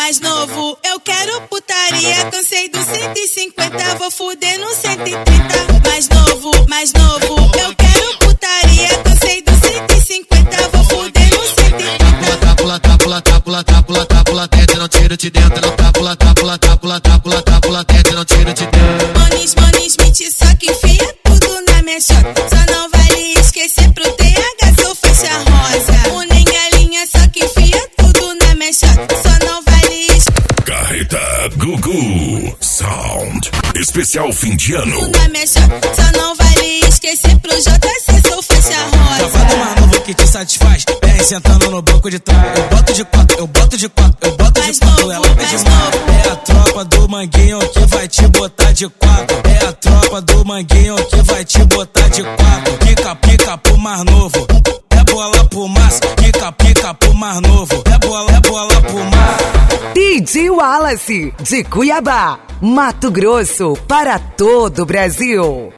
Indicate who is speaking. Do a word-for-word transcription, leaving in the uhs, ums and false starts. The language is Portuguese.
Speaker 1: mais novo. Eu quero putaria, cansei do cento e cinquenta, vou fuder no cento e trinta. Mais novo, mais novo. Eu quero putaria, cansei do cento e cinquenta, vou fuder no cento e trinta.
Speaker 2: Pula, tá, pula, tá, pula, tá, pula, tá, pula, dentro, não tiro de dentro, não tá, pula, tá, pula, tá, pula, tá, pula, tá, pula, dentro, não tiro de dentro.
Speaker 1: Manis, manis, mente, só que enfia tudo na minha chota. Só não vale esquecer pro T H, sou faixa rosa. Unem galinha, só que enfia tudo na minha chota. Só não vale esquecer.
Speaker 3: Carreta Gugu Sound especial fim de ano.
Speaker 1: Tudo na minha chota. Só não vale esquecer pro J C, sou faixa rosa.
Speaker 4: Safado mais novo que te satisfaz, bem sentando no banco de trás. Eu boto de quatro, eu boto de quatro, eu boto
Speaker 1: Mais
Speaker 4: de quatro,
Speaker 1: novo,
Speaker 4: ela é
Speaker 1: mais
Speaker 4: demais.
Speaker 1: novo.
Speaker 4: É a tropa do Manguinho que vai te botar de quatro. É a tropa do Manguinho que vai te botar de quatro. Pica, pica pro mais novo. É bola pro massa, pica, pica pro mais novo. É bola, é bola pro massa.
Speaker 5: D J Wallace, de Cuiabá, Mato Grosso, para todo o Brasil.